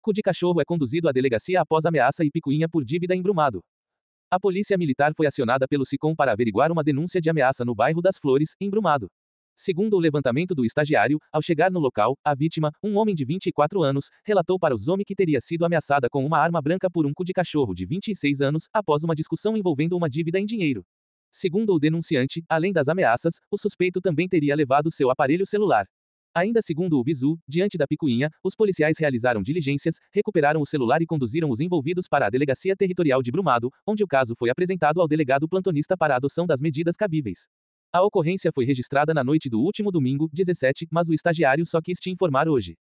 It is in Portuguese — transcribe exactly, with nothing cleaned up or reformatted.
Cu de cachorro é conduzido à delegacia após ameaça e picuinha por dívida em Brumado. A polícia militar foi acionada pelo SICOM para averiguar uma denúncia de ameaça no bairro das Flores, em Brumado. Segundo o levantamento do estagiário, ao chegar no local, a vítima, um homem de vinte e quatro anos, relatou para os homens que teria sido ameaçada com uma arma branca por um cu de cachorro de vinte e seis anos, após uma discussão envolvendo uma dívida em dinheiro. Segundo o denunciante, além das ameaças, o suspeito também teria levado seu aparelho celular. Ainda segundo o Bizu, diante da picuinha, os policiais realizaram diligências, recuperaram o celular e conduziram os envolvidos para a Delegacia Territorial de Brumado, onde o caso foi apresentado ao delegado plantonista para a adoção das medidas cabíveis. A ocorrência foi registrada na noite do último domingo, dezessete, mas o estagiário só quis te informar hoje.